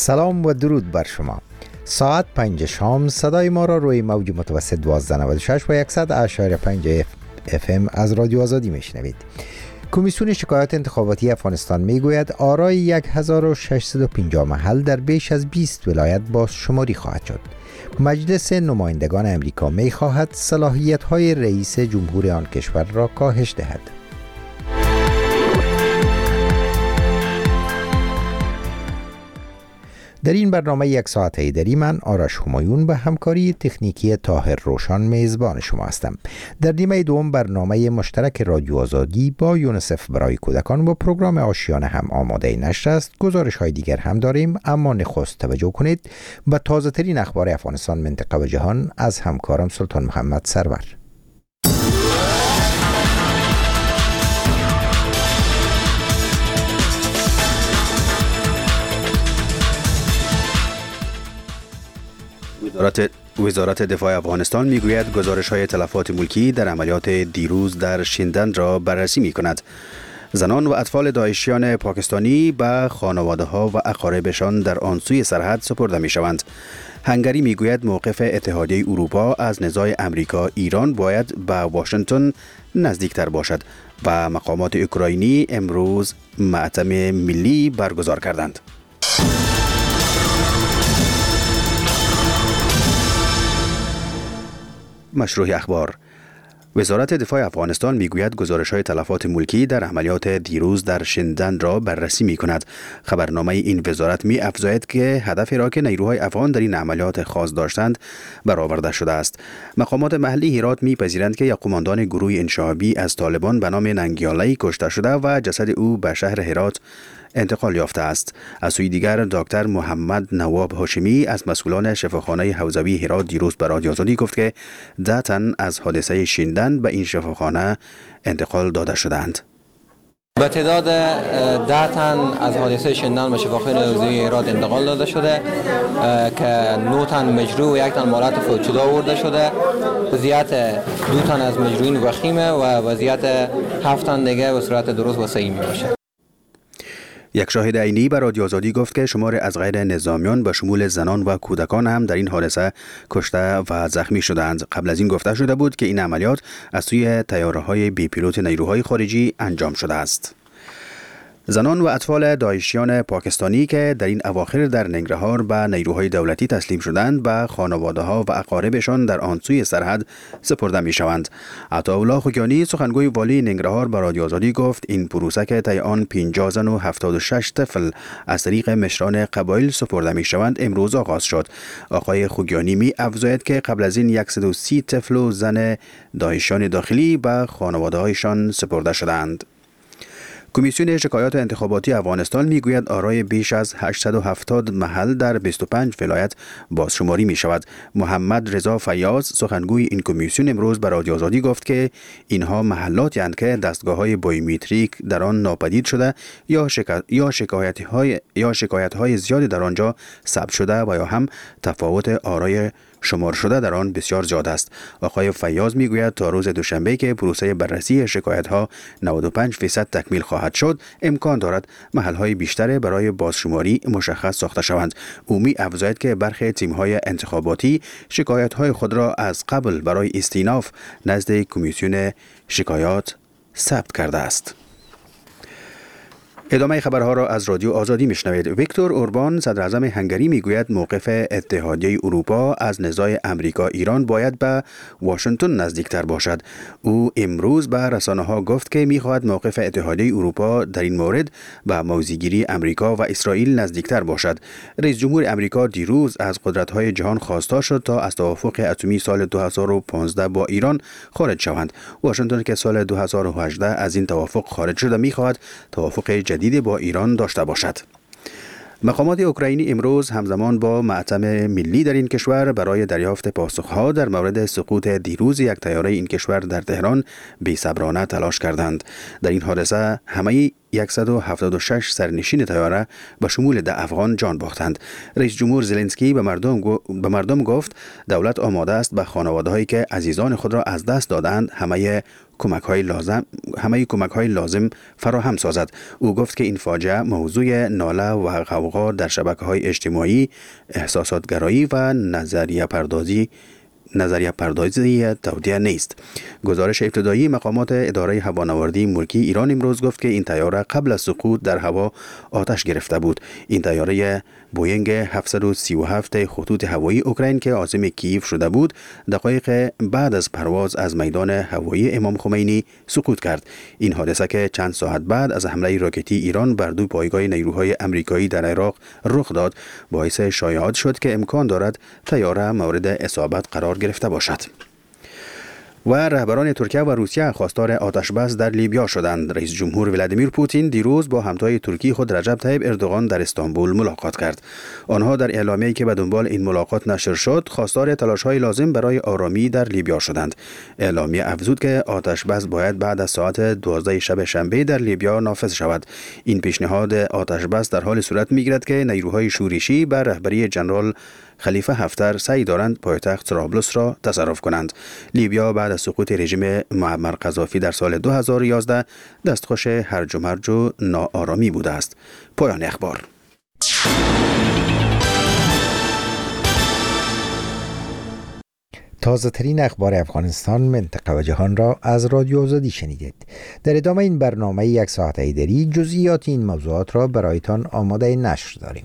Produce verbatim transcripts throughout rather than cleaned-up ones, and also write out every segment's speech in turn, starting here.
سلام و درود بر شما. ساعت پنج شام صدای ما را روی موج متوسط دوازده نود و شش و صد اشاری پنج اف ام از رادیو آزادی میشنوید. کمیسیون شکایات انتخاباتی افغانستان میگوید آرای هزار و ششصد و پنجاه محل در بیش از بیست ولایت بازشماری خواهد شد. مجلس نمایندگان امریکا میخواهد صلاحیت‌های رئیس جمهور آن کشور را کاهش دهد. در این برنامه یک ساعته دری من آرش همایون به همکاری تکنیکی طاهر روشان میزبان شما هستم. در نیمه دوم برنامه مشترک رادیو آزادی با یونیسف برای کودکان و پروگرام آشیانه هم آماده نشر است. گزارش های دیگر هم داریم، اما نخست توجه کنید به تازه ترین اخبار افغانستان، منطقه و جهان از همکارم سلطان محمد سرور. وزارت وزارت دفاع افغانستان میگوید گزارش‌های تلفات ملکی در عملیات دیروز در شیندن را بررسی می‌کند. زنان و اطفال داعشیان پاکستانی به خانواده‌ها و اقاربشان در آن سوی سرحد سپرده می‌شوند. هنگری میگوید موقف اتحادیه اروپا از نزاع امریکا ایران باید به واشنگتن نزدیکتر باشد و مقامات اوکراینی امروز مأتم ملی برگزار کردند. مشروع اخبار. وزارت دفاع افغانستان میگوید گزارش‌های تلفات ملکی در عملیات دیروز در شیندن را بررسی می‌کند. خبرنامه این وزارت می‌افزاید که هدفی را که نیروهای افغان در این عملیات خاص داشتند برآورده شده است. مقامات محلی هرات می‌پذیرند که یک قماندان گروه انشعابی از طالبان به نام ننگیالی کشته شده و جسد او به شهر هرات انتقال یافته است. از سوی دیگر دکتر محمد نواب هاشمی از مسئولان شفاخانه حوزوی هرات دیروز به رادیو آزادی گفت که ده تن از حادثه شیندن به این شفاخانه انتقال داده شدند. به تعداد ده تن از حادثه شیندن به شفاخانه حوزوی هرات انتقال داده شده که نه تن مجروح و یک تن مالات فوت شده آورده شده. وضعیت دو تن از مجروحین وخیمه و وضعیت هفت تن دیگه به صورت درست و صحیح میباشه. یک شاهد عینی به رادیو آزادی گفت که شمار از غیر نظامیان به شمول زنان و کودکان هم در این حادثه کشته و زخمی شدند. قبل از این گفته شده بود که این عملیات از سوی طیاره‌های بی پیلوت نیروهای خارجی انجام شده است. زنان و اطفال داعشیان پاکستانی که در این اواخر در ننگرهار به نیروهای دولتی تسلیم شدند به خانواده‌ها و اقاربشان در آن سوی سرحد سپرده می‌شوند. عطاالله خوگیانی سخنگوی والی ننگرهار به رادیو آزادی گفت این پروسه که طی آن پنجاه زن و هفتاد و شش طفل از طریق مشران قبایل سپرده می‌شوند امروز آغاز شد. آقای خوگیانی می‌افزاید که قبل از این صد و سی طفل و زن داعشیان داخلی به خانواده‌هایشان سپرده شدند. کمیسیون شکایات انتخاباتی افغانستان میگوید آرای بیش از هشتصد و هفتاد محل در بیست و پنج ولایت بازشماری می شود. محمد رضا فیاض سخنگوی این کمیسیون امروز به رادیو آزادی گفت که اینها محلاتی اند که دستگاه‌های بایومتریک در آن ناپدید شده یا شکا... یا شکایت‌های یا شکایت‌های زیادی در آنجا ثبت شده و یا هم تفاوت آرای شمار شده در آن بسیار زیاد است. آقای فیاض میگوید تا روز دوشنبه که پروسه بررسی شکایت‌ها نود و پنج درصد تکمیل خواهد شد، امکان دارد محل‌های بیشتر برای بازشماری مشخص ساخته شوند. او می‌افزاید که برخی تیم‌های انتخاباتی شکایت‌های خود را از قبل برای استئناف نزد کمیسیون شکایات ثبت کرده است. ادامه خبرها را از رادیو آزادی میشنوید. ویکتور اوربان صدر اعظم هنگری میگوید موقف اتحادیه اروپا از نزاع امریکا ایران باید به واشنگتن نزدیکتر باشد. او امروز به رسانه‌ها گفت که میخواهد موقف اتحادیه اروپا در این مورد به موضع‌گیری امریکا و اسرائیل نزدیکتر باشد. رئیس جمهور امریکا دیروز از قدرت‌های جهان خواسته شد تا از توافق اتمی سال دو هزار و پانزده با ایران خارج شوند. واشنگتن که سال دو هزار و هجده از این توافق خارج شده میخواهد توافق جدید با ایران داشته باشد. مقامات اوکراینی امروز همزمان با مأتم ملی در این کشور برای دریافت پاسخها در مورد سقوط دیروز یک طیاره این کشور در تهران بی‌صبرانه تلاش کردند. در این حادثه همه صد و هفتاد و شش سرنشین طیاره به شمول ده افغان جان باختند. رئیس جمهور زلنسکی به مردم گو... به مردم گفت دولت آماده است به خانواده‌هایی که عزیزان خود را از دست دادند همه کمک های لازم همه کمک های لازم فراهم سازد. او گفت که این فاجعه موضوع ناله و غوغا در شبکه‌های اجتماعی، احساسات گرایی و نظریه پردازی نظریه پردازی تودیع نیست. گزارش ابتدایی مقامات اداره هوانوردی ملکی ایران امروز گفت که این طیاره قبل از سقوط در هوا آتش گرفته بود. این طیاره بوینگ هفتصد و سی و هفت خطوط هوایی اوکراین که عازم کییف شده بود، دقایق بعد از پرواز از میدان هوایی امام خمینی سقوط کرد. این حادثه که چند ساعت بعد از حمله راکتی ایران بر دو پایگاه نیروهای آمریکایی در عراق رخ داد، باعث شایعات شد که امکان دارد طیاره مورد اصابت قرار گرفته باشد. و رهبران ترکیه و روسیه خواستار آتشبس در لیبیا شدند. رئیس جمهور ولادیمیر پوتین دیروز با همتای ترکی خود رجب طیب اردوغان در استانبول ملاقات کرد. آنها در اعلامیه‌ای که به دنبال این ملاقات نشر شد، خواستار تلاش‌های لازم برای آرامی در لیبیا شدند. اعلامیه افزود که آتشبس باید بعد از ساعت دوازده شب شنبه در لیبیا نافذ شود. این پیشنهاد آتشبس در حال صورت می‌گیرد که نیروهای شورشی بر رهبری جنرال خلیفه هفتر سعی دارند پایتخت طرابلس را تصرف کنند. لیبیا بعد از سقوط رژیم معمر قذافی در سال دو هزار و یازده دستخوش هرج و مرج و ناآرامی بوده است. پایان اخبار. تازه ترین اخبار افغانستان، منطقه و جهان را از رادیو آزادی شنیدید. در ادامه این برنامه یک ساعت ایدری جزئیات این موضوعات را برایتان آماده نشر داریم.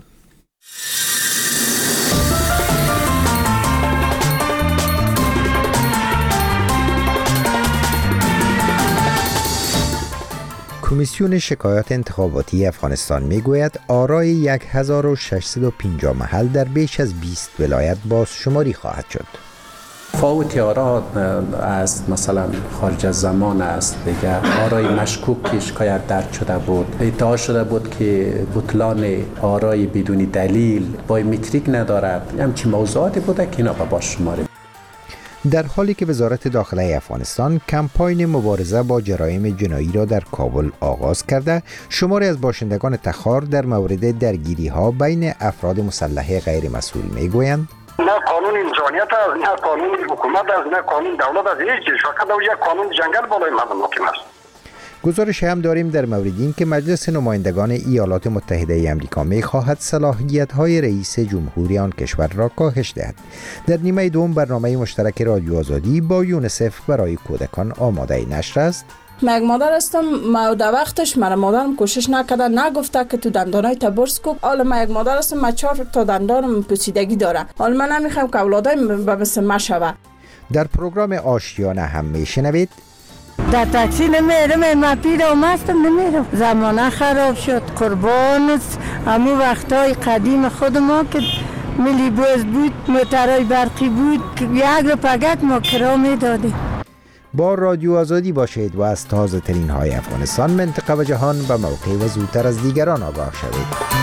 کمیسیون شکایات انتخاباتی افغانستان میگوید آرای هزار و ششصد و پنجاه محل در بیش از بیست ولایت بازشماری خواهد شد. فوت آرا از مثلا خارج از زمان است دیگه. آرای مشکوک که شکایت درد شده بود، ادعا شده بود که بطلان آرای بدون دلیل بایومتریک ندارد. همچین موضوعاتی بوده که اینا به بازشماری. در حالی که وزارت داخله افغانستان کمپاین مبارزه با جرایم جنایی را در کابل آغاز کرده، شماری از باشندگان تخار در مورد درگیری ها بین افراد مسلح غیر مسئول میگویند نه قانون انسانیت است، نه قانون حکومت است، نه قانون دولت است، هیچ چیز. فقط یک قانون جنگل بالای مردم حاکم است. گزارش هم داریم در مورد این که مجلس نمایندگان ایالات متحده آمریکا می خواهد صلاحیت‌های رئیس جمهوری آن کشور را کاهش دهد. در نیمه دوم برنامه مشترک رادیو آزادی با یونیسف برای کودکان آماده نشر است. من یک مادر هستم، ما در وقتش مرا مادرم کوشش نکرده، نگفته که تو دندانای تا برس کو. حالا من یک مادر هستم، ما چهار تا دندانم پوسیدگی داره. حالا من نمیخوام که اولادایم به مثل ما شوه. در پروگرام آشیانه هم میشنوید در تاکسی نمیرم، من پیر و مستم نمیرم. زمانه خراب شد، قربان همو وقتای قدیم خود ما که ملی بوز بود، موترهای برقی بود، یک رو پگت ما کرا میدادیم. با رادیو آزادی باشید و از تازه ترین های افغانستان، منطقه و جهان به موقع و زودتر از دیگران آگاه شوید.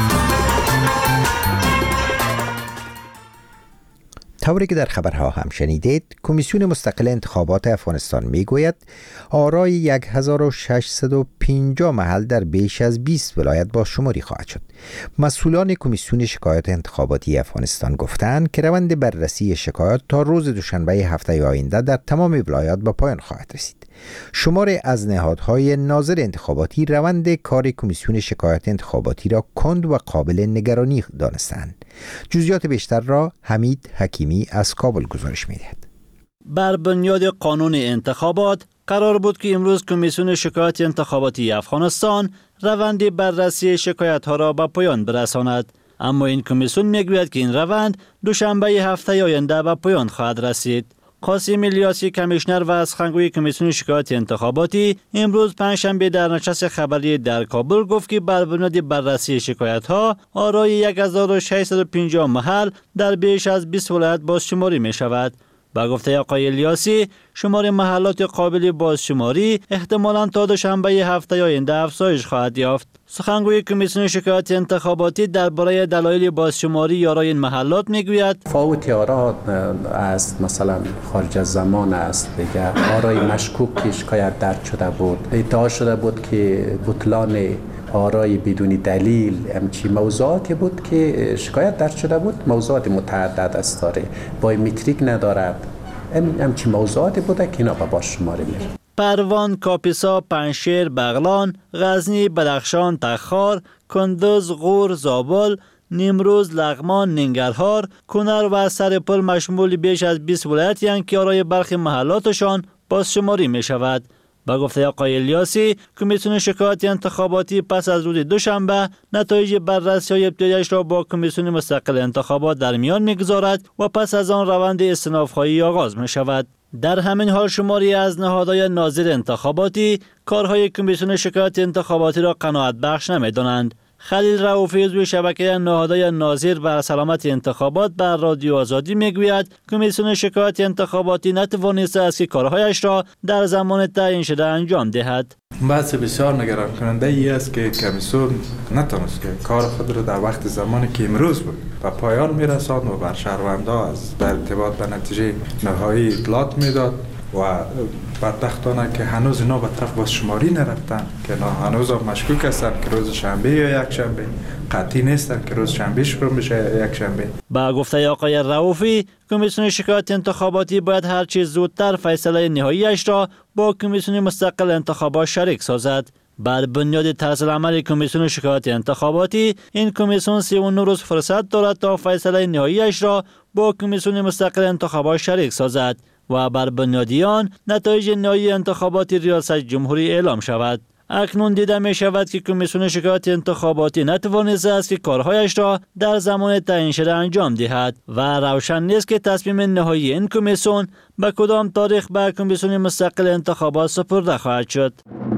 طوری که در خبرها هم شنیدید، کمیسیون مستقل انتخابات افغانستان میگوید آرای هزار و ششصد و پنجاه محل در بیش از بیست ولایت بازشماری خواهد شد. مسئولان کمیسیون شکایات انتخاباتی افغانستان گفتند که روند بررسی شکایات تا روز دوشنبه هفته آینده در تمام ولایات به پایان خواهد رسید. شماری از نهادهای ناظر انتخاباتی روند کار کمیسیون شکایات انتخاباتی را کند و قابل نگرانی دانستند. جزئیات بیشتر را حمید حکیمی از کابل گزارش می‌دهد. بر بنیاد قانون انتخابات قرار بود که امروز کمیسیون شکایات انتخاباتی افغانستان روند بررسی شکایت‌ها را به پایان برساند، اما این کمیسیون میگوید که این روند دوشنبه هفته آینده به پایان خواهد رسید. قاسم الیاسی کمیشنر و از سخنگوی کمیسیون شکایات انتخاباتی امروز پنجشنبه در نشست خبری در کابل گفت که بر بنیاد بررسی شکایت‌ها آرای هزار و ششصد و پنجاه محل در بیش از بیست ولایت بازشماری می شود. با گفته آقای الیاسی شمار محلات قابل بازشماری احتمالاً تا دوشنبه هفته آینده افزایش خواهد یافت. سخنگوی کمیسیون شکایات انتخاباتی درباره دلایل بازشماری یارای این محلات میگوید فوت آرا از مثلا خارج از زمان است، دیگه آرای مشکوک که شکایت درج شده بود، ادعا شده بود که بطلان آرای بدون دلیل همچی موضوعاتی بود که شکایت درج شده بود، موضوعات متعدد است داره، بایومتریک ندارد، همچی موضوعاتی بوده که اینا به بازشماری میره. پروان، کاپیسا، پنشیر، بغلان، غزنی، بدخشان، تخار، کندوز، غور، زابل، نیمروز، لغمان، ننگرهار، کنر و سرپل مشمول بیش از بیست ولایتی هستند که آرای برخی محلاتشان بازشماری می شود. با گفته آقای الیاسی کمیسیون شکایات انتخاباتی پس از روز دوشنبه نتایج بررسی‌های ابتدایی‌اش را با کمیسیون مستقل انتخابات در میان می‌گذارد و پس از آن روند استئناف‌خواهی آغاز می‌شود. در همین حال شماری از نهادهای ناظر انتخاباتی کارهای کمیسیون شکایات انتخاباتی را قناعت بخش نمی‌دانند. خلیل رؤوفی عضو شبکه نهادهای ناظر بر سلامت انتخابات بر رادیو آزادی میگوید کمیسیون شکایات انتخاباتی نتوانسته است که کارهایش را در زمان تعیین شده انجام دهد. بحث بسیار نگران کننده ای است که کمیسیون نتونست که کار خود را در وقت زمانی که امروز بود به پایان میرساند و بر شهروندان از در ارتباط به نتیجه نهایی اطلاعات میداد و بدبختانه که هنوز اینا به طرف بازشماری نرفتن، که اینا هنوز هم مشکوک هستن که روز شنبه یا یک شنبه، قطعی نیستن که روز شنبه شروع بشه یک شنبه. با گفته آقای رؤوفی کمیسیون شکایات انتخاباتی باید هر چیز زودتر فیصله نهاییش را با کمیسیون مستقل انتخابات شریک سازد. بر بنیاد طرز عمل کمیسیون شکایات انتخاباتی این کمیسیون سی و نه روز فرصت دارد تا فیصله نهاییش را با کمیسیون مستقل انتخابات شریک سازد و بر بنیاد آن نتایج نهایی انتخابات ریاست جمهوری اعلام شود. اکنون دیده می شود که کمیسیون شکایات انتخاباتی نتوانسته است که کارهایش را در زمان تعیین شده انجام دهد و روشن نیست که تصمیم نهایی این کمیسیون به کدام تاریخ به کمیسیون مستقل انتخابات سپرده خواهد شد.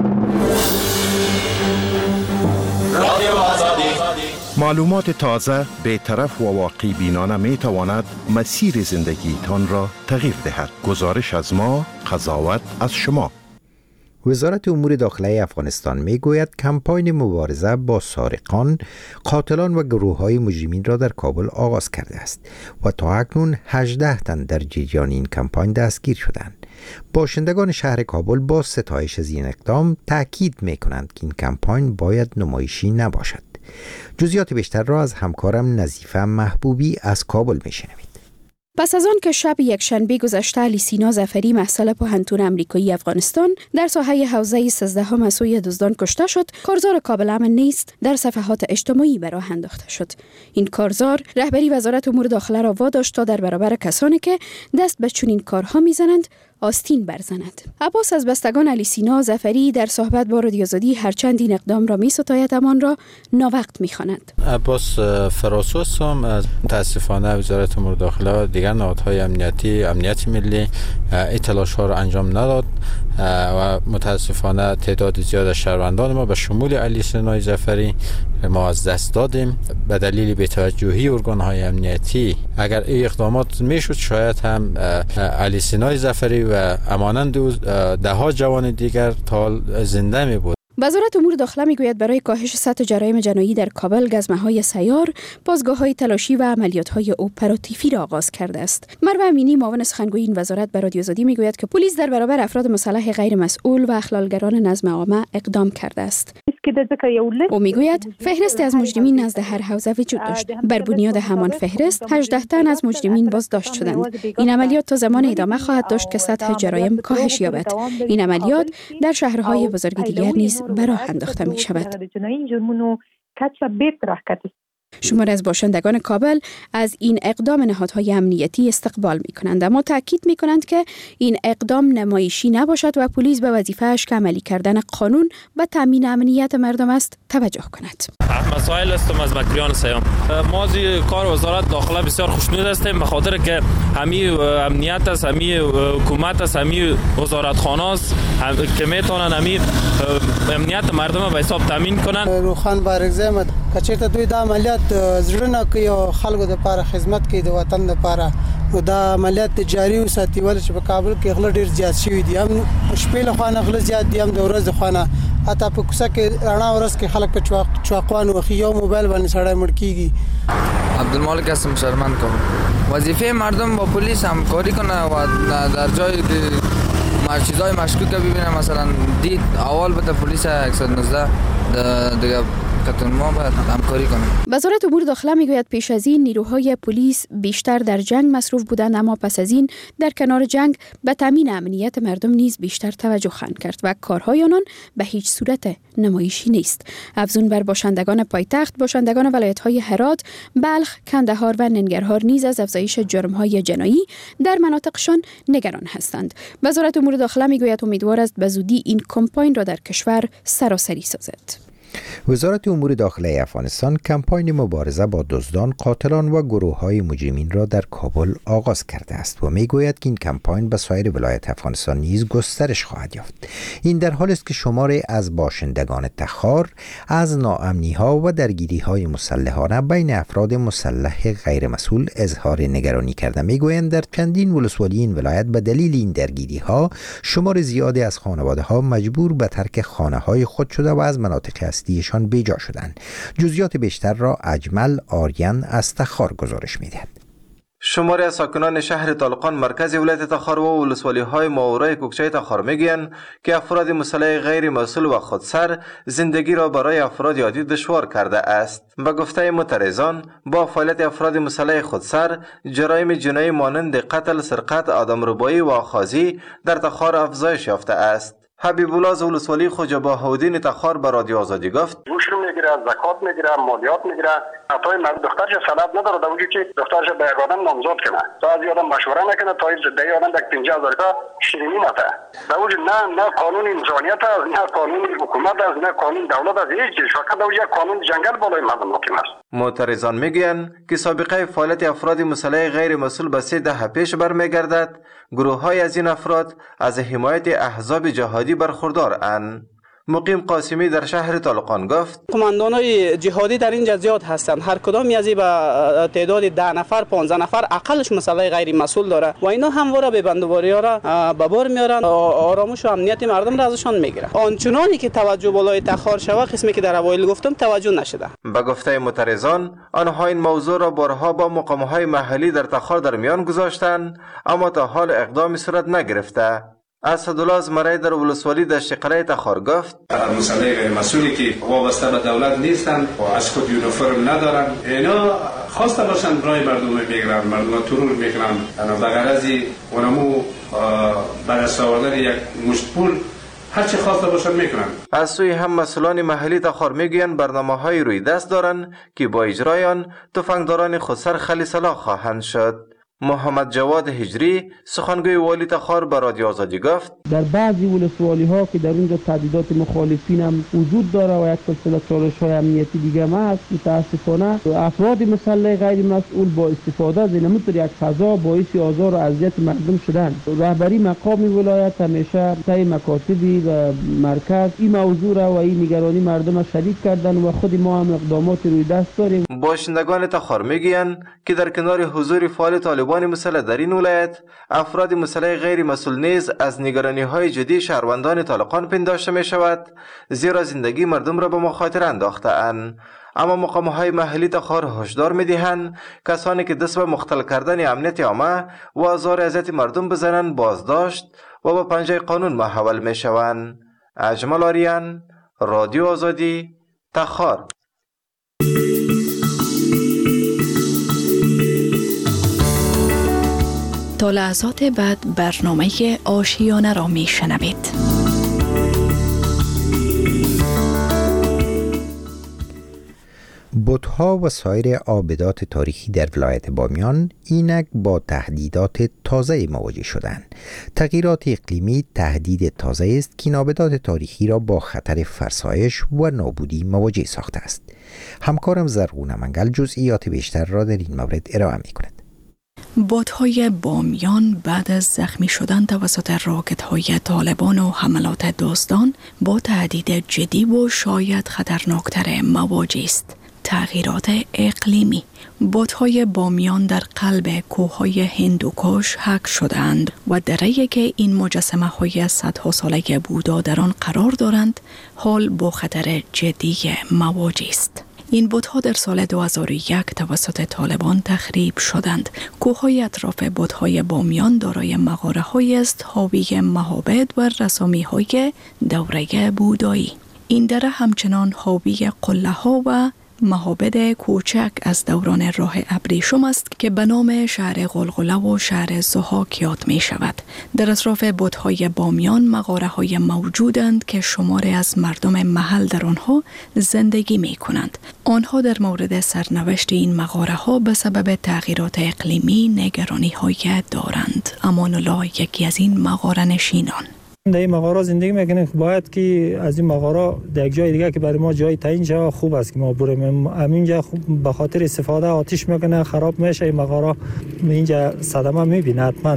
معلومات تازه، بی‌طرف و واقعی بینانه می تواند مسیر زندگیتان را تغییر دهد. گزارش از ما، قضاوت از شما. وزارت امور داخلی افغانستان می گوید کمپاین مبارزه با سارقان، قاتلان و گروه‌های مجرمین را در کابل آغاز کرده است و تا اکنون هجده تن در جریان این کمپاین دستگیر شدند. باشندگان شهر کابل با ستایش از این اقدام تأکید می کنند که این کمپاین باید نمایشی نباشد. جزئیات بیشتر را از همکارم نظیفه محبوبی از کابل می شنوید. پس از آن که شب یکشنبه گذشته علی سینا ظفری محصل پوهنتون امریکایی افغانستان در ساحه حوزه سیزدهم از سوی دزدان کشته شد، کارزار کابل امن نیست در صفحات اجتماعی به راه انداخته شد. این کارزار رهبری وزارت امور داخله را واداشت تا در برابر کسانی که دست به چنین کارها میزنند آستین برزند. عباس از بستگان علی سینا ظفری در صحبت با رادیو آزادی هرچند این اقدام را می‌ستاید اما را ناوقت می‌خواند. عباس فراسو هستم از متاسفانه وزارت امور داخله و دیگر نهادهای امنیتی امنیت ملی اطلاعات را انجام نداد و متاسفانه تعداد زیاد از شهروندان ما به شمول علی سینا ظفری ما از دست دادیم به دلیل بی‌توجهی ارگان‌های امنیتی. اگر این اقدامات میشد شاید هم علی سینا ظفری و امانند ده ها جوان دیگر تا زنده می بود. وزارت امور داخله میگوید برای کاهش سطح جرایم جنایی در کابل گزمه‌های سیار، بازگاه‌های تلاشی و عملیات‌های اپراتیوی را آغاز کرده است. مروه امینی معاون سخنگوی این وزارت به رادیو آزادی میگوید که پلیس در برابر افراد مسلح غیر مسئول و اخلالگران نظم عامه اقدام کرده است. او میگوید فهرستی از مجرمین نزد هر حوزه وجود داشت. بر بنیاد همان فهرست هجده تن از مجرمین بازداشت شدند. این عملیات تا زمان ادامه خواهد داشت که سطح جرایم کاهش یابد. این عملیات در شهرهای بزرگ دیگر نیز به راه انداخته می شود. شمار از باشندگان کابل از این اقدام نهادهای امنیتی استقبال می کنند، اما تاکید می کنند که این اقدام نمایشی نباشد و پلیس به وظیفه‌اش که عملی کردن قانون و تامین امنیت مردم است توجه کند. مسائل هستم از بکریان سیام. ما از کار وزارت داخله بسیار خوشنود هستیم به خاطر که همی امنیت است، همی حکومت است، همی وزارتخانه است که میتونن همی امنیت مردم به حساب تامین کنن. روخان بارگزم کچیرته دوی د عملیات زړه نه کوي او خلکو د لپاره خدمت کوي د وطن لپاره او دا عملیات جاری وساتي ول چې په کابل کې غله ډیر زیات شوی دي هم شپې له خوانه غله زیات دي هم د ورځ خوانه حتی په کوڅه کې رڼا ورځ کې خلک په چواق چواقوان وخی یو موبایل باندې سړی مړ کیږي. عبدالمالک هستم شرمند کوم. وظیفه مردم با پلیس همکاری کنه و در جای چیزای مشکوک ببینه، مثلا دید اول بده پلیس صد و نوزده دیگه ما باید همکاری کنیم. وزارت امور داخله میگوید پیش از این نیروهای پلیس بیشتر در جنگ مصروف بودند، اما پس از این در کنار جنگ به تامین امنیت مردم نیز بیشتر توجه خواهند کرد و کارهای آنان به هیچ صورت نمایشی نیست. افزون بر باشندگان پایتخت، باشندگان ولایت‌های هرات، بلخ، کندهار و ننگرهار نیز از افزایش جرم‌های جنایی در مناطقشان نگران هستند. وزارت امور داخله میگوید امیدوار است به زودی این کمپاین را در کشور سراسری سازد. وزارت امور داخله افغانستان کمپاین مبارزه با دزدان، قاتلان و گروه‌های مجرمین را در کابل آغاز کرده است و میگوید که این کمپاین به سایر ولایات افغانستان نیز گسترش خواهد یافت. این در حالی است که شماری از باشندگان تخار از ناامنی‌ها و درگیری‌های مسلحانه بین افراد مسلح غیر مسئول اظهار نگرانی کرده. میگویند در چندین ولسوالی این ولایت به دلیل این درگیری‌ها شمار زیادی از خانواده‌ها مجبور به ترک خانه‌های خود شده و از مناطق اصلیشان بیجا شدند. جزئیات بیشتر را اجمل آریان از تخار گزارش می‌دهد. شماری از ساکنان شهر طالقان مرکز ولایت تخار و ولسوالی‌های ماورای کوکچه تخار میگویند که افراد مسلح غیر مسئول و خودسر زندگی را برای افراد عادی دشوار کرده است. به گفته معترضان با فعالیت افراد مسلح خودسر جرایم جنایی مانند قتل، سرقت، آدمربایی و آخاذی در تخار افزایش یافته است. حبیب الله از ولسوالی خوجا بهاءالدین تخار به رادیو آزادی گفت: گوش رو میگیره، زکات میگیره، مالیات میگیره. حتی مرد دخترش سند نداره در وجود که دخترش به یک آدم نامزد کنه. تا از یادم مشوره نکنه تا از ده آدم یک پنجاه هزار تا شیرینی نته. در وجود نه نه قانون انسانیت است، نه قانون حکومت است، نه قانون دولت است. هیچ چیز، فقط در وجود قانون جنگل بالای مردم حاکم است. معترضان میگویند که سابقه فعالیت افراد مسلح غیر مسئول به سه دهه پیش برمیگردد. گروه‌های از این افراد از حمایت احزاب جهادی برخوردارند. مقیم قاسمی در شهر طالقان گفت: کماندانای جهادی در اینجا زیاد هستند. هر کدام از با تعداد ده نفر پانزده نفر اقلش مسئله غیر مسئول داره و اینا همواره به بندوباری ها را به بار میارن، آرامش و امنیت مردم را ازشان میگیرن. آنچنانی که توجه بالای تخار شوه، قسمی که در اوایل گفتم توجه نشده. به گفته معترضان آنها این موضوع را بارها با مقامهای محلی در تخار در میان گذاشتند اما تا حال اقدامی صورت نگرفته. اسدالله از مرای در ولسوالی دشت قلعه تخار گفت: مسئله غیر مسئولی که وابسته به دولت نیستند و از خود یونیفرم ندارن، اینا خواسته باشند برای مردم میگیرن، مردم ترور میکنن به غرضی اونمو برای ساوردن یک مشت پول هر چی خواسته باشند میکنن. از سوی هم مسئولان محلی تخار میگویند برنامه‌های روی دست دارند که با اجرای آن تفنگداران خودسر خلی سلاح خواهند شد. محمد جواد هجری سخنگوی والی تخار به رادیو آزادی گفت: در بعضی ولسوالی ها که در اونجا تعدیدات مخالفین هم وجود داره و یک سلسله چالش های امنیتی دیگه هم هست، متاسفانه افراد مسلح غیر مسئول با استفاده از اینموتر یک فضا باعث آزار و اذیت مردم شدن. رهبری مقام ولایت همیشه طی مکاتبی و مرکز این موضوع را و این نگرانی مردم شدید کردن و خود ما هم اقدامات روی دست داریم. باشندگان تخار میگویند که در کنار حضور فعال طالبان مسلح در این ولایت، افراد مسلح غیر مسئول نیز از نگرانی‌های جدی شهروندان طالقان پنداشته می شود، زیرا زندگی مردم را به مخاطره انداخته اند. اما مقام‌های محلی تخار هشدار می‌دهند کسانی که دست به مختل کردن امنیت عامه و آزار اذیت مردم بزنند بازداشت و به پنجه قانون محول می‌شوند. اجمل آریان، رادیو آزادی، تخار. تا لحظات بعد برنامه آشیانه را می شنوید. بت‌ها و سایر عابدات تاریخی در ولایت بامیان اینک با تهدیدات تازه مواجه شدند. تغییرات اقلیمی تهدید تازه است که عابدات تاریخی را با خطر فرسایش و نابودی مواجه ساخته است. همکارم زرغونه منگل جزئیات بیشتر را در این مورد ارائه می‌کند. بادهای بامیان بعد از زخمی شدن توسط راکت‌های طالبان و حملات دزدان با تهدید جدی و شاید خطرناکتر مواجه است. تغییرات اقلیمی. بادهای بامیان در قلب کوههای هندوکش حک شدند و دره‌ای که این مجسمه های صدها ساله بودا در آن قرار دارند حال با خطر جدی مواجه است. این بت‌ها در سال دو هزار و یک توسط طالبان تخریب شدند. کوههای اطراف بت‌های بامیان دارای مغاره‌هایی است حاوی معابد و رسامی‌های دوره بودایی. این دره همچنان حاوی قله‌ها و معابد کوچک از دوران راه ابریشم است که به نام شهر غلغله و شهر ضحاک یاد می شود. در اطراف بت‌های بامیان مغاره‌های موجودند که شماری از مردم محل در آنها زندگی می کنند. آنها در مورد سرنوشت این مغاره‌ها به سبب تغییرات اقلیمی نگرانی‌های دارند. امان الله یکی از این مغاره نشینان. در این مغاره زندگی میکنه که باید که از این مغاره در یک جای دیگه که برای ما جای تعیین شود خوب است که ما بریم. همینجا خوب به خاطر استفاده آتش میکنه خراب میشه این مغاره، اینجا صدمه میبینه. حتما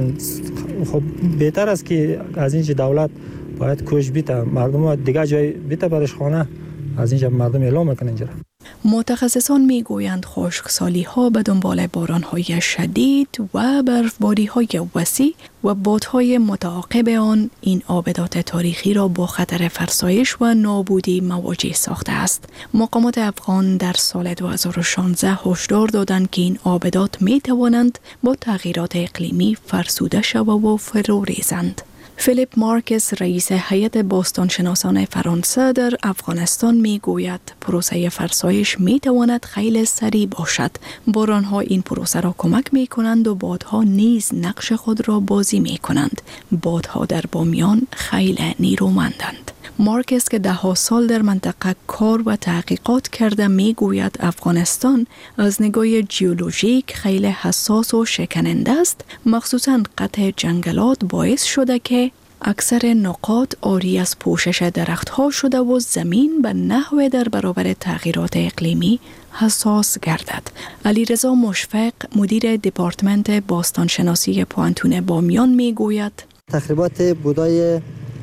خب بهتر است که از اینجا دولت باید کوش بیته مردم دیگه جای بیته برش خانه، از اینجا مردم اعلام میکنه اینجا. متخصصان میگویند خشکسالی ها به دنبال باران های شدید و برفباری های وسیع و بادهای متعاقب آن این آبدات تاریخی را با خطر فرسایش و نابودی مواجه ساخته است. مقامات افغان در سال دو هزار و شانزده هشدار دادند که این آبدات می توانند با تغییرات اقلیمی فرسوده شوند و فرو ریزند. فیلیپ مارکس رئیس هیئت باستانشناسان فرانسه در افغانستان می گوید پروسه فرسایش می تواند خیلی سریع باشد. بارانها این پروسه را کمک می کنند و بادها نیز نقش خود را بازی می کنند. بادها در بامیان خیلی نیرومندند. مارکس که ده ها سال در منطقه کار و تحقیقات کرده می گوید افغانستان از نگاه جیولوژیک خیلی حساس و شکننده است. مخصوصاً قطع جنگلات باعث شده که اکثر نقاط آری از پوشش درختها شده و زمین به نحو در برابر تغییرات اقلیمی حساس گردد. علیرضا مشفق مدیر دپارتمنت باستانشناسی پوانتون بامیان می گوید تخریبات بودای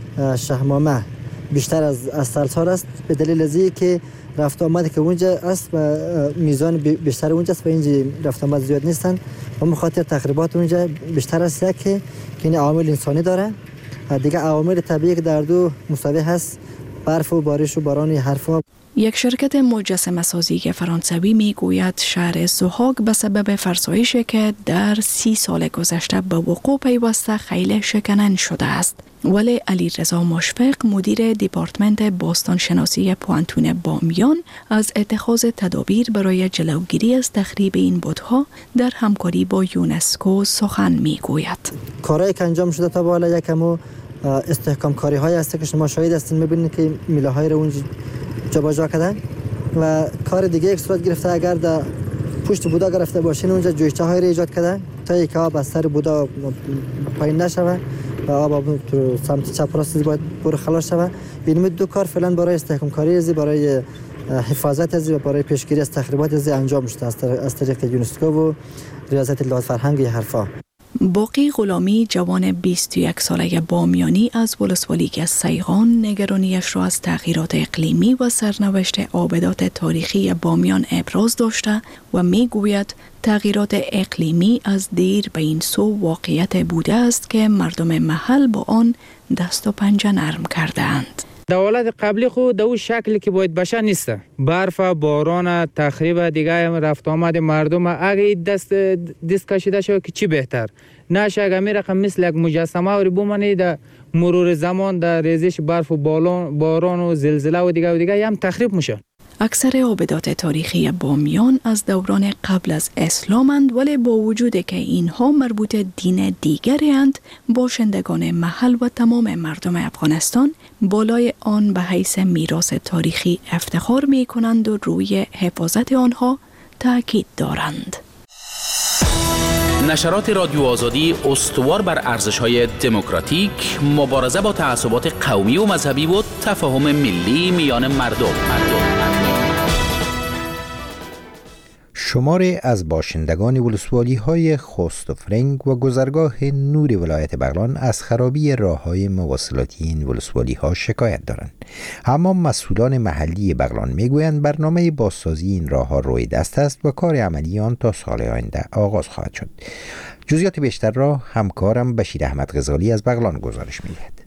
شهمامه بیشتر از از سالسال است به دلیل ازی که رفت آمد که اونجا است و میزان بیشتر اونجا است و اینجا رفت آمد زیاد نیستن و مخاطر تخریبات اونجا بیشتر است که این عوامل انسانی داره. دیگه عوامل طبیعی که در دو مساوی هست، برف و بارش و باران حرفا. یک شرکت مجسمه سازی فرانسوی می گوید شهر ضحاک به سبب فرسایشی که در سی سال گذشته به وقوع پیوسته خیلی شکنن شده است. ولی علیرضا مشفق مدیر دپارتمنت باستانشناسی پوانتون بامیان از اتخاذ تدابیر برای جلوگیری از تخریب این بت‌ها در همکاری با یونسکو سخن می گوید. کارهایی که انجام شده تا به حالا یکم استحکام کاری های هست که شما شاهد هستین، می‌بینید که میله های رو اونجا جابجا کردن و کار دیگه یک صورت گرفته. اگر در پشت بودا گرفته باشین اونجا جویچه های رو ایجاد کردن تا یک آب از سر بودا پایین نشوه و آب تو سمت چپ راست باید برو خلاص شوه. ببینیم دو کار فعلا برای استحکام کاری از برای حفاظت از و برای پیشگیری از تخریبات از انجام شده از طریق یونسکو و ریاست لغت فرهنگ حرفا. باقی غلامی جوان بیست و یک ساله بامیانی از ولسوالی سیغان نگرانیش را از تغییرات اقلیمی و سرنوشت آبدات تاریخی بامیان ابراز داشته و می گوید تغییرات اقلیمی از دیر به این سو واقعیت بوده است که مردم محل با آن دست و پنجه نرم کرده اند. دولت قبلی خود در اون شکلی که باید باشه نیست. برف، باران، تخریب دیگه رفت آمد مردم اگه دست دست کشیده شد که چی بهتر نشه. اگه می رقم مثل یک مجسمه و بمونه در مرور زمان در ریزش برف و باران و زلزله و دیگه و دیگه هم تخریب میشه. اکثر آبدات تاریخی بامیان از دوران قبل از اسلامند، ولی با وجود که اینها مربوط دین دیگری اند، باشندگان محل و تمام مردم افغانستان بالای آن به حیث میراث تاریخی افتخار می کنند و روی حفاظت آنها تاکید دارند. نشرات رادیو آزادی استوار بر ارزش‌های دموکراتیک، مبارزه با تعصبات قومی و مذهبی و تفاهم ملی میان مردم. شماری از باشندگان ولسوالی های خوست و فرنگ و گذرگاه نور ولایت بغلان از خرابی راه های مواصلاتی این ولسوالی ها شکایت دارند. اما مسئولان محلی بغلان میگویند برنامه بازسازی این راه ها روی دست است و کار عملی آن تا سال آینده آغاز خواهد شد. جزئیات بیشتر را همکارم بشیر احمد غزالی از بغلان گزارش می‌دهد.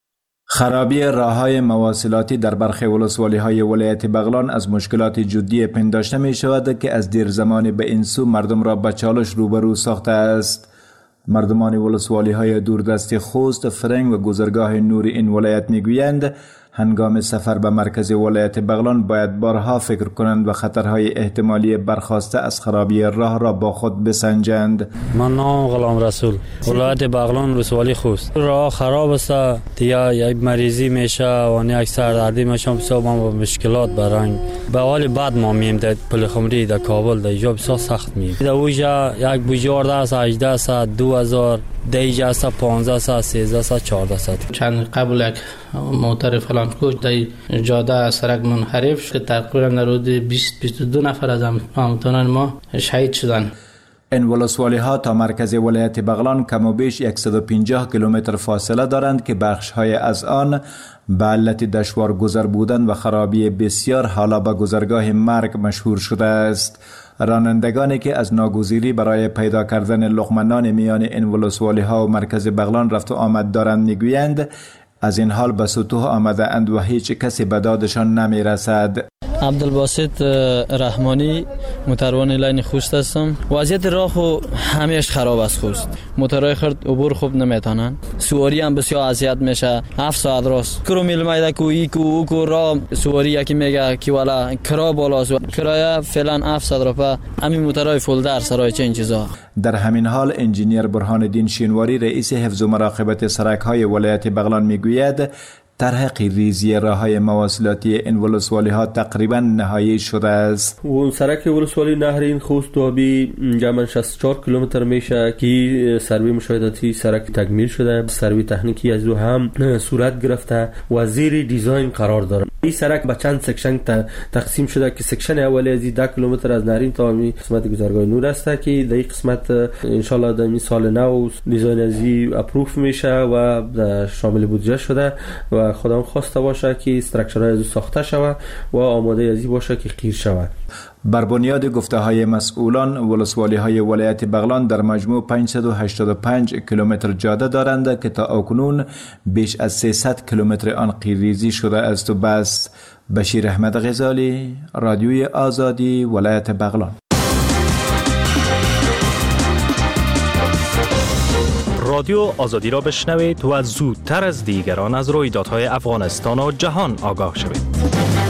خرابی راه‌های مواصلاتی در برخی ولسوالی‌های ولایت بغلان از مشکلات جدی پنداشته می‌شود که از دیر زمانی به این سو مردم را به چالش روبرو ساخته است. مردمان ولسوالی‌های دوردست خوست، فرنگ و گذرگاه نور این ولایت می‌گویند هنگام سفر به مرکز ولایت بغلان باید بارها فکر کنند و خطرهای احتمالی برخاسته از خرابی راه را با خود بسنجند. من نام غلام رسول، ولایت بغلان ولسوالی خوست. راه خراب است، دیگه یک مریضی میشه و یک سردردی میشه، بسیار ما با مشکلات برنگ به حال بعد ما میم در پل خمری در کابل در اینجا بسیار سخت میم. در اوجا یک بجارده است، هجده است، دو هزار، دیجه است، پانزده است، سیزده است، چهارده است. چند قبل یک موتر فلان کوچ در جاده سرک منحرف شد، تقریبا در حدود بیست بیست و دو نفر از هموطنان ما شهید شدند. این ولسوالی ها تا مرکز ولایت بغلان کم و بیش صد و پنجاه کیلومتر فاصله دارند که بخش های از آن به علت دشوار گذر بودن و خرابی بسیار حالا به گذرگاه مرگ مشهور شده است. رانندگانی که از ناگزیری برای پیدا کردن لقمه نان میان این ولسوالی ها و مرکز بغلان رفت و آمد دارند میگویند از این حال به سطوح آمده اند و هیچ کسی به دادشان نمی رسد. عبدالباسط رحمانی، موتروان لین خوست هستم. وضعیت راه خو همیش خراب است خوست. موترهای خرد عبور خوب نمیتونن. سواری هم بسیار اذیت میشه. هفت ساعت راست. کرو میل میده کو ای کو او کو راه سواری یکی میگه کی والا کرا بالاست. کرایه فعلا هفتصد روپیه. همین موترهای فول در سرای چه این چیزا. در همین حال انجینیر برهان الدین شینواری رئیس حفظ و مراقبت سرک های ولایت بغلان میگوید طرح ریزی راه‌های مواصلاتی این ولسوالی ها تقریبا نهایی شده است. اون سرک ولسوالی نهرین خوست و آبی جمعاً شصت و چهار کیلومتر میشه که سروی مشاهداتی سرک تکمیل شده، سروی تکنیکی از او هم صورت گرفته و زیر دیزاین قرار داره. این سرک به چند سکشن تقسیم شده که سکشن اولی از ده کیلومتر از نهرین تا می قسمت گذرگاه نور است که در این قسمت ان شاء الله در این سال نو دیزاین از این اپروف میشه و شامل بودجه شده و خداوند خواسته باشه که استراکچرهای از ساخته شود و آماده از این باشه که قیر شود. بر بنیاد گفته های مسئولان ولسوالی های ولایت بغلان در مجموع پانصد و هشتاد و پنج کیلومتر جاده دارند که تا اکنون بیش از سیصد کیلومتر آن قیرریزی شده است و بس. بشیر احمد غزالی، رادیوی آزادی، ولایت بغلان. رادیو آزادی را بشنوید و زودتر از دیگران از رویدادهای افغانستان و جهان آگاه شوید.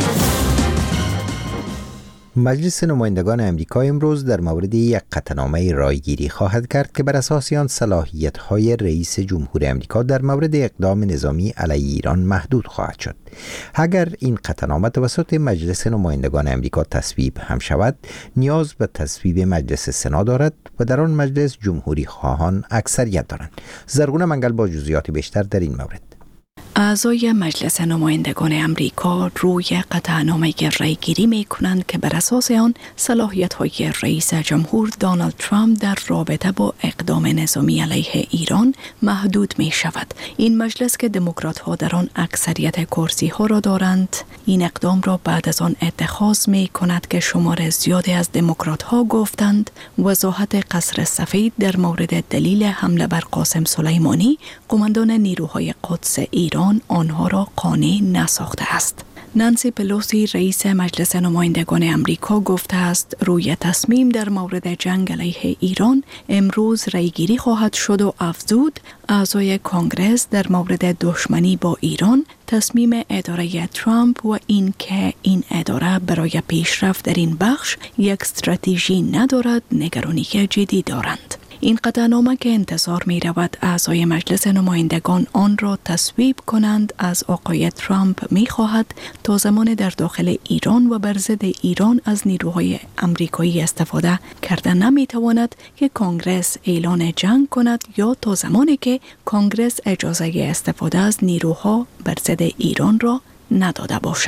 مجلس نمایندگان امریکا امروز در مورد یک قطعنامه رایگیری خواهد کرد که بر اساس آن صلاحیت‌های رئیس جمهور امریکا در مورد اقدام نظامی علیه ایران محدود خواهد شد. اگر این قطعنامه توسط مجلس نمایندگان امریکا تصویب هم شود، نیاز به تصویب مجلس سنا دارد و در آن مجلس جمهوری خواهان اکثریت دارند. زرغون منگل با جزئیات بیشتر در این مورد. اعضای مجلس نمایندگان امریکا روی قطعنامه رایگیری می کنند که بر اساس آن صلاحیت های رئیس جمهور دونالد ترامپ در رابطه با اقدام نظامی علیه ایران محدود می شود. این مجلس که دموکرات ها در آن اکثریت کرسی ها را دارند، این اقدام را بعد از آن اتخاذ می کند که شمار زیادی از دموکرات ها گفتند وضاحت قصر سفید در مورد دلیل حمله بر قاسم سلیمانی، قماندان نیروهای قدس ایران، آنها را قانع نساخته است. نانسی پلوسی رئیس مجلس نمایندگان امریکا گفته است روی تصمیم در مورد جنگ علیه ایران امروز رایگیری خواهد شد و افزود اعضای کانگرس در مورد دشمنی با ایران تصمیم اداره ترامپ و این که این اداره برای پیشرفت در این بخش یک استراتژی ندارد نگرانی جدی دارند. این قطعنامه که انتظار می رود اعضای مجلس نمایندگان آن را تصویب کنند از آقای ترامپ می خواهد تا زمان در داخل ایران و بر ضد ایران از نیروهای امریکایی استفاده کرده نمی تواند که کانگرس اعلان جنگ کند یا تا زمانی که کانگرس اجازه استفاده از نیروها بر ضد ایران را نداده باشد.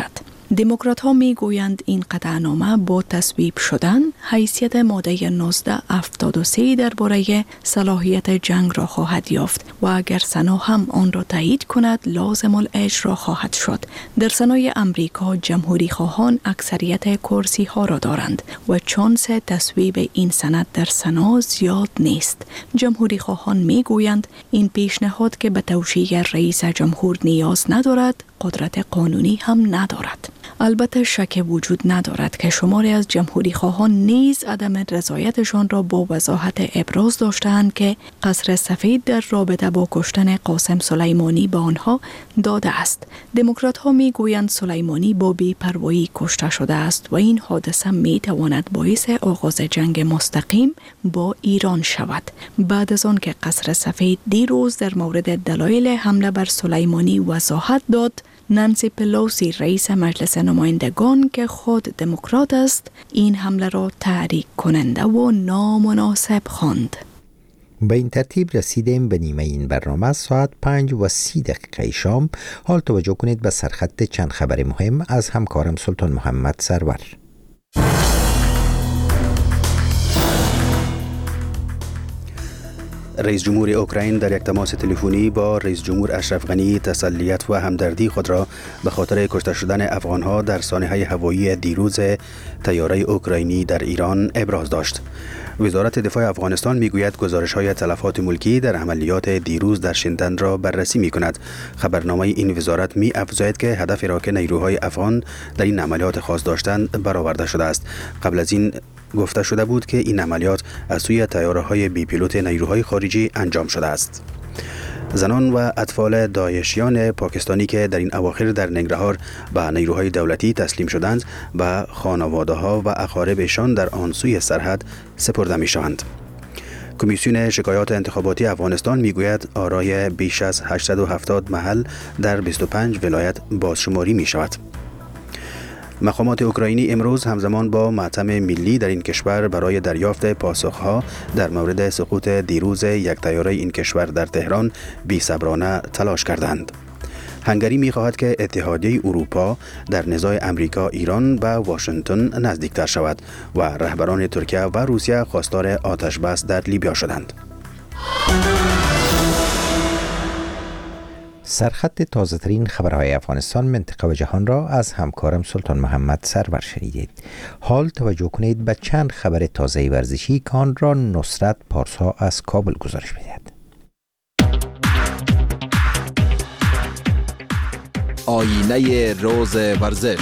دموکرات ها می گویند این قطعنامه با تصویب شدن حیثیت ماده نوزده هفتاد و سه درباره صلاحیت جنگ را خواهد یافت و اگر سنا هم آن را تایید کند لازم الاجرا خواهد شد. در سنای امریکا جمهوری خواهان اکثریت کرسی ها را دارند و چانس تصویب این سند در سنا زیاد نیست. جمهوری خواهان می گویند این پیشنهاد که به توشیح رئیس جمهور نیاز ندارد قدرت قانونی هم ندارد. البته شک وجود ندارد که شماری از جمهوری خواهان نیز عدم رضایتشان را با وضاحت ابراز داشتند که قصر سفید در رابطه با کشتن قاسم سلیمانی به آنها داده است. دموکرات ها می گویند سلیمانی با بی‌پروایی کشته شده است و این حادثه می تواند باعث آغاز جنگ مستقیم با ایران شود. بعد از آن که قصر سفید دیروز در مورد دلایل حمله بر سلیمانی وضاحت داد، نانسی پلوسی رئیس مجلس نمایندگان که خود دموکرات است این حمله را تحریک کننده و نامناسب خواند. به این ترتیب رسیدیم به نیمه این برنامه. ساعت پنج و سی دقیقه شام. حال توجه کنید به سرخط چند خبر مهم از همکارم سلطان محمد سرور. رئیس جمهور اوکراین در یک تماس تلفنی با رئیس جمهور اشرف غنی تسلیت و همدردی خود را به خاطر کشته شدن افغانها در سانحه هوایی دیروز طیاره اوکراینی در ایران ابراز داشت. وزارت دفاع افغانستان میگوید گزارش‌های تلفات ملکی در عملیات دیروز در شندن را بررسی می‌کند. خبرنامه این وزارت می‌افزاید که هدفی را که نیروهای افغان در این عملیات خاص داشتند برآورده شده است. قبل از این گفته شده بود که این عملیات از سوی طیاره‌های بی پیلوت نیروهای خارجی انجام شده است. زنان و اطفال داعشیان پاکستانی که در این اواخر در ننگرهار به نیروهای دولتی تسلیم شدند به خانواده‌ها و اقاربشان در آن سوی سرحد سپرده می‌شوند. کمیسیون شکایات انتخاباتی افغانستان میگوید آرای بیش از هشتصد و هفتاد محل در بیست و پنج ولایت بازشماری می شود. مقامات اوکراینی امروز همزمان با ماتم ملی در این کشور برای دریافت پاسخها در مورد سقوط دیروز یک طیاره این کشور در تهران بی‌صبرانه تلاش کردند. هنگری می‌خواهد که اتحادیه اروپا در نزاع امریکا ایران به واشنگتن نزدیکتر شود و رهبران ترکیه و روسیه خواستار آتش بس در لیبیا شدند. سرخط تازه ترین خبرهای افغانستان، منطقه و جهان را از همکارم سلطان محمد سرور شنیدید. حال توجه کنید به چند خبر تازه ورزشی که آن را نصرت پارسا از کابل گزارش می‌دهد. آینه روز ورزش.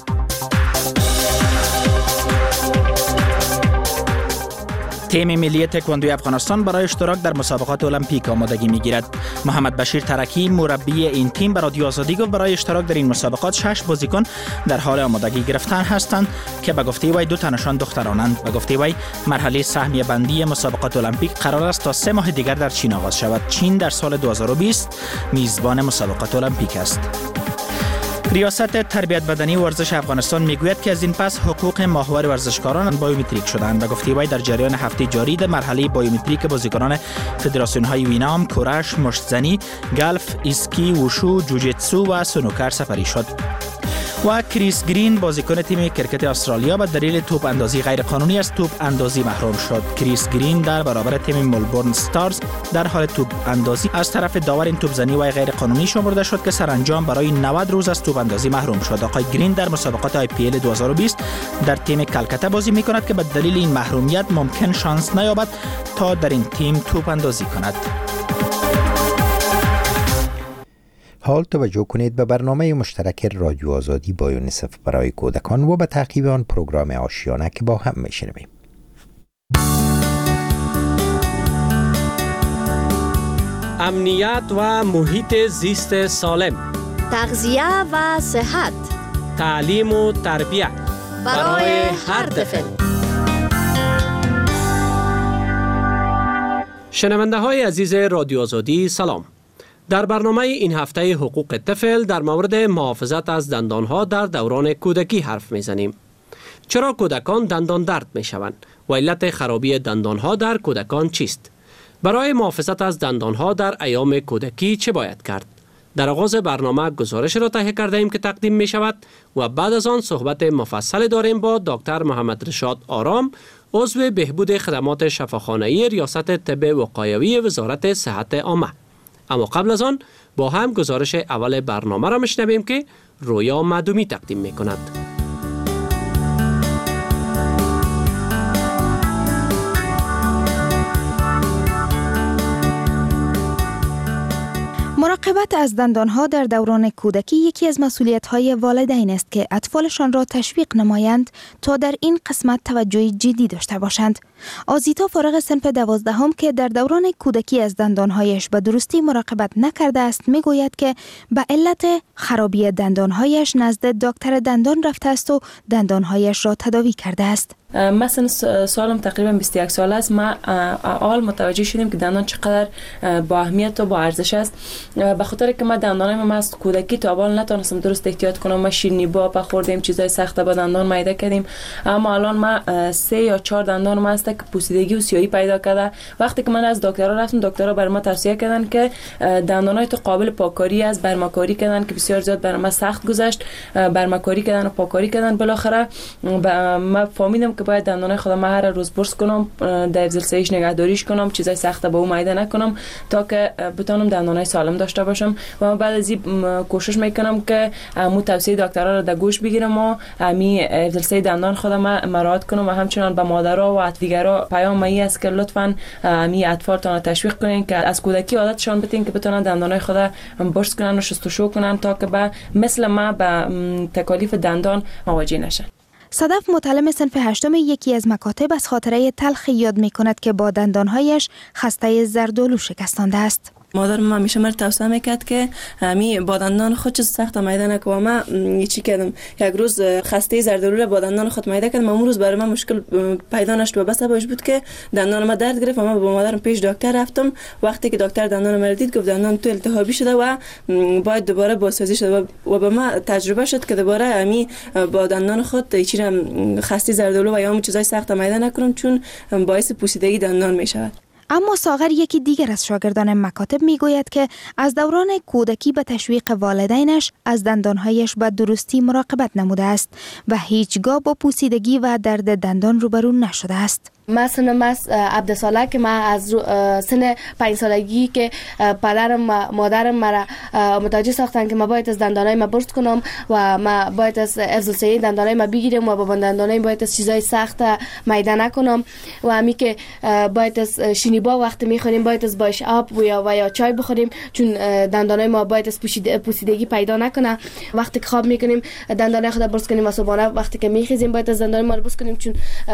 تیم ملی تکواندوی افغانستان برای اشتراک در مسابقات المپیک آمادگی می‌گیرد. محمد بشیر ترکی مربی این تیم به رادیو آزادی گفت برای اشتراک در این مسابقات شش بازیکن در حال آمادگی گرفتن هستند که به گفته وی دو تنشان دخترانند. به گفته وی مرحله سهمیه بندی مسابقات المپیک قرار است تا سه ماه دیگر در چین آغاز شود. چین در سال دو هزار و بیست میزبان مسابقات المپیک است. ریاست تربیت بدنی ورزش افغانستان میگوید که از این پس حقوق ماهوار ورزشکاران بایومتریک شدند. به گفته وی در جریان هفته جاری در مرحله بایومتریک بازیکنان فدراسیون های وینام، کورش، مشتزنی، گلف، اسکی، وشو، جوجیتسو و سنوکر سپری شد. و کریس گرین بازیکن تیم کرکت استرالیا به دلیل توپ اندازی غیر قانونی از توپ اندازی محروم شد. کریس گرین در برابر تیم ملبورن ستارز در حال توپ اندازی از طرف داور این توپ زنی و غیر قانونی شمرده شد که سرانجام برای نود روز از توپ اندازی محروم شد. آقای گرین در مسابقات آی پی ال دو هزار و بیست در تیم کلکته بازی می‌کند که به دلیل این محرومیت ممکن شانس نیابد تا در این تیم توپ اندازی کند. حال توجه کنید به برنامه مشترک رادیو آزادی با یونیسف برای کودکان و به تعقیب آن پروگرام آشیانه که با هم میشنویم. امنیت و محیط زیست سالم، تغذیه و صحت، تعلیم و تربیت برای هر طفل. شنونده های عزیز رادیو آزادی سلام. در برنامه این هفته حقوق طفل در مورد محافظت از دندانها در دوران کودکی حرف میزنیم. چرا کودکان دندان درد میشوند و علت خرابی دندانها در کودکان چیست؟ برای محافظت از دندانها در ایام کودکی چه باید کرد؟ در آغاز برنامه گزارش را تهیه کرده ایم که تقدیم می شود و بعد از آن صحبت مفصل داریم با دکتر محمد رشاد آرام، عضو بهبود خدمات شفاخانه‌ای ریاست طب وقایوی وزارت صحت عامه. اما قبل از آن با هم گزارش اول برنامه را میشنویم که رویا معدومی تقدیم می کند. مراقبت از دندانها در دوران کودکی یکی از مسئولیت‌های والدین است که اطفالشان را تشویق نمایند تا در این قسمت توجه جدی داشته باشند. آزیتا فارغ صنف دوازدهم که در دوران کودکی از دندانهایش به درستی مراقبت نکرده است میگوید که به علت خرابی دندانهایش نزد دکتر دندان رفته است و دندانهایش را تداوی کرده است. مثلا سالم تقریبا بیست و یک ساله است. ما آل متوجه شدیم که دندان چقدر با اهمیت و با ارزش است. به خاطر که ما دندانایم ما از کودکی تا الان نتونستم درست احتیاط کنم. ما شیرینی با خوردیم، چیزای سخت با دندان میده کردیم. اما الان ما سه یا چهار دندان ما است که پوسیدگی و سیاهی پیدا کرده. وقتی که من از دکترها رفتم، دکترها بر ما توصیه کردن که دندانای تو قابل پاککاری است، برمکاری کردن که بسیار زیاد بر ما سخت گذشت. برمکاری کردن و پاککاری کردن. بالاخره ما فهمیدم که باید دندانای خودم هر روز برس کنم، در افزلسایش نگهداریش کنم، چیزای سخت با او میده نکنم تا که بتونم دندانای سالم داشته باشم. و بعد از این کوشش میکنم که مو توصیه دکترها را در گوش بگیرم و می افزلسای دندان خودم مراعات کنم و همچنان به مادرها و دیگرها پیام می است که لطفاً می اطفالتان تشویق کنین که از کودکی عادتشان بدین که بتونن دندانای خود برس کنن و شستشو کنن تا که به مثل ما به تکالیف دندان مواجه نشن. صدف متعلم صنف هشتم یکی از مکاتب از خاطره تلخی یاد می کند که با دندانهایش خسته زردآلو شکستانده است. مادر ما همیشه مرا توصیه میکرد که می با دندان خود چیز سخت میده نکن و ما چی کردم یک روز خسته زردآلو را با دندان خود میده کردم. اون روز برای من مشکل پیدا نشد و بس باش بود که دندان ما درد گرفت و من با مادرم پیش دکتر رفتم. وقتی که دکتر دندان ما دید گفت دندان تو التهابی شده و باید دوباره بازسازی شده و با ما تجربه شد که دوباره می با دندان خود چی خسته زردآلو و یا هم چیزای سخت میده نکنم چون باعث پوسیدگی دندان میشود. اما ساغر یکی دیگر از شاگردان مکاتب میگوید که از دوران کودکی به تشویق والدینش از دندانهایش به درستی مراقبت نموده است و هیچگاه با پوسیدگی و درد دندان روبرو نشده است. مثلا من عبدالساله که من از سن پنج سالگی که پدرم مادرم مرا متوجه ساختن که من باید از دندانای ما برس کنم و من باید از افزلسایی دندانای ما بگیرم و با دندانای باید از چیزای سخت میده نکنم و همی که باید از شینیبا وقتی میخوریم باید از باش آب و یا و یا چای بخوریم چون دندانای ما باید از پوسیدگی پیدا نکنه. وقتی که خواب میکنیم دندانای خود برس کنیم و صبحانه وقتی که میخیزیم باید از دندانای ما برس کنیم چون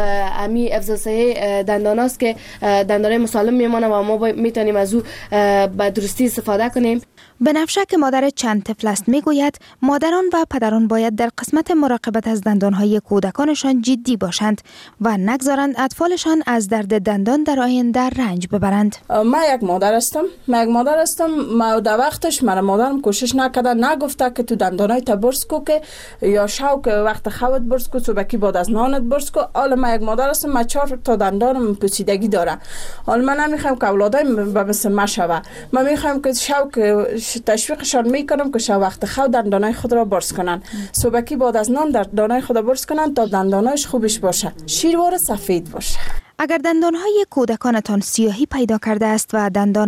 همی افزلسایی دندان است که دندانای مسالم میمانه و ما میتونیم از او به درستی استفاده کنیم. بنفشه که مادر چند طفل است میگوید مادران و پدران باید در قسمت مراقبت از دندانهای کودکانشان جدی باشند و نگذارند اطفالشان از درد دندان در آینده رنج ببرند. من یک مادر هستم من یک مادر هستم ما در وقتش من مادرم کوشش نکرده نگفته که تو دندانای تا برس کو که یا شو که وقت خودت برس کو صبحی بعد از نانت برس کو. حالا من یک مادر هستم من چهار تا دندانم پوسیدگی داره. حالا من نمیخوام که اولادایم به مثل ما شوه. من میخوام که شو که تشویقشان میکنم که شب وقت خود دندانای خود را برس کنن. صبحی بعد از نان دندانای خود را برس کنن تا دندانایش خوبش باشه، شیروار سفید باشه. اگر دندانهای کودکانتان سیاهی پیدا کرده است و دندان